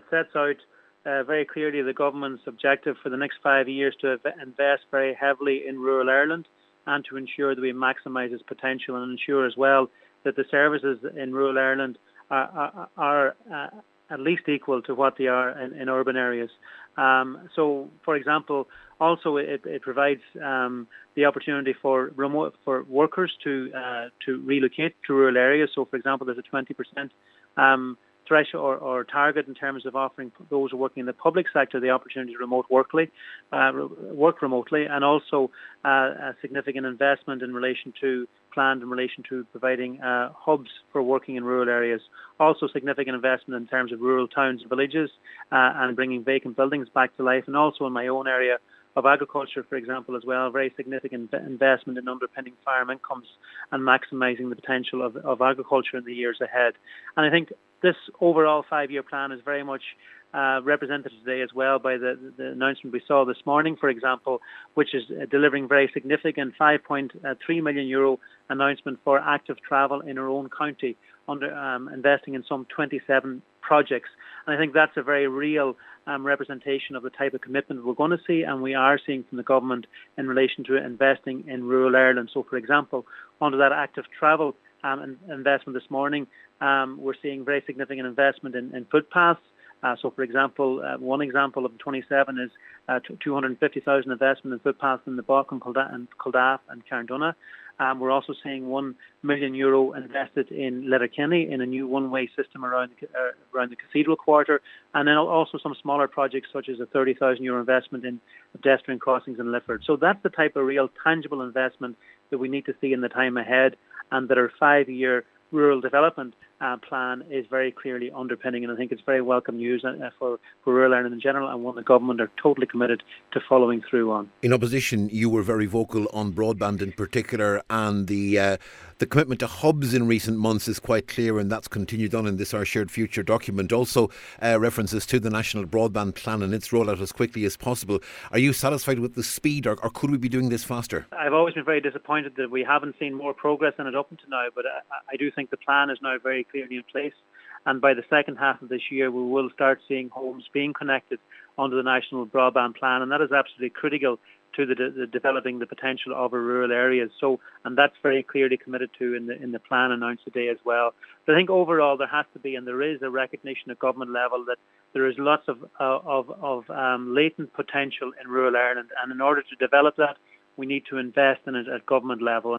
sets out very clearly the government's objective for the next 5 years to invest very heavily in rural Ireland and to ensure that we maximise its potential and ensure as well that the services in rural Ireland are at least equal to what they are in urban areas. So, for example, also it provides the opportunity for workers to relocate to rural areas. So, for example, there's a 20% threshold or target in terms of offering those who are working in the public sector the opportunity to work remotely, and also a significant investment planned in relation to providing hubs for working in rural areas. Also significant investment in terms of rural towns and villages and bringing vacant buildings back to life, and also in my own area of agriculture, for example, as well, very significant investment in underpinning farm incomes and maximising the potential of agriculture in the years ahead. And I think this overall 5-year plan is very much represented today as well by the announcement we saw this morning, for example, which is delivering very significant €5.3 million announcement for active travel in our own county, investing in some 27 projects. And I think that's a very real representation of the type of commitment we're going to see and we are seeing from the government in relation to investing in rural Ireland. So, for example, under that active travel investment this morning, we're seeing very significant investment in footpaths. So, for example, one example of 27 is 250,000 investment in footpaths in the Bach and Kildare and Carndonagh. We're also seeing €1 million invested in Letterkenny in a new one-way system around the Cathedral Quarter, and then also some smaller projects such as a €30,000 investment in pedestrian crossings in Lifford. So that's the type of real tangible investment that we need to see in the time ahead, and that our 5-year rural development plan is very clearly underpinning, and I think it's very welcome news for rural Ireland in general, and one the government are totally committed to following through on. In opposition, you were very vocal on broadband in particular, and the commitment to hubs in recent months is quite clear, and that's continued on in this Our Shared Future document. Also references to the National Broadband Plan and its rollout as quickly as possible. Are you satisfied with the speed, or could we be doing this faster? I've always been very disappointed that we haven't seen more progress in it up until now, but I do think the plan is now very clearly in place, and by the second half of this year we will start seeing homes being connected under the National Broadband Plan, and that is absolutely critical to the developing the potential of our rural areas. So, and that's very clearly committed to in the plan announced today as well. But I think overall there has to be, and there is, a recognition at government level that there is lots of latent potential in rural Ireland, and in order to develop that we need to invest in it at government level.